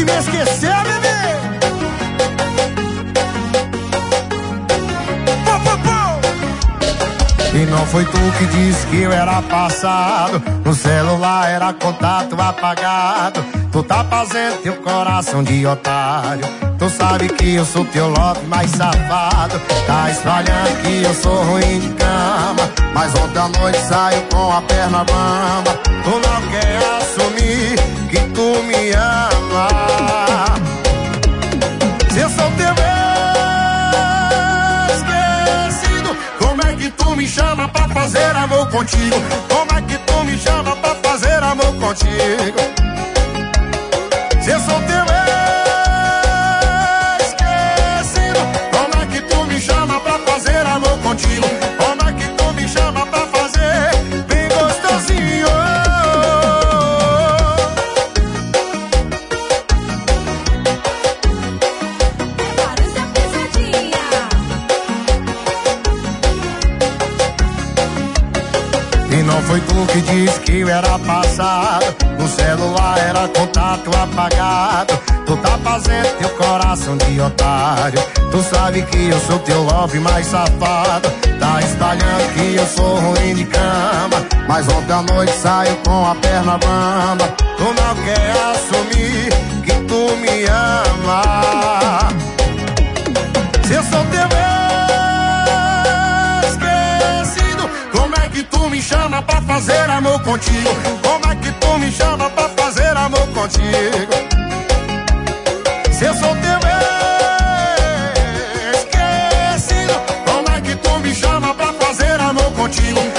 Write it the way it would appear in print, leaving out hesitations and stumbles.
me esquecer, bebê. E não foi tu que disse que eu era passado, no celular era contato apagado. Tu tá fazendo teu coração de otário. Tu sabe que eu sou teu love mais safado. Tá espalhando que eu sou ruim de cama, mas ontem à noite saio com a perna bamba. Tu não quer assumir que tu me ama. Se eu sou teu esquecido, como é que tu me chama pra fazer amor contigo? Como é que tu me chama pra fazer amor contigo? Se eu sou teu esquecido, como é que tu me chama pra fazer amor contigo? Como é que tu me chama pra fazer bem gostosinho? Barulho pesadinha. E não foi tu que disse que eu era passado, no celular era contato apagado. Tu tá fazendo teu coração de otário. Tu sabe que eu sou teu love mais safado. Tá espalhando que eu sou ruim de cama, mas ontem à noite saio com a perna bamba. Tu não quer assumir que tu me ama. Se eu sou teu esquecido, como é que tu me chama pra fazer amor contigo? Como é que tu me chama pra fazer amor contigo? Se eu sou teu esquecido, como é que tu me chama pra fazer amor contigo?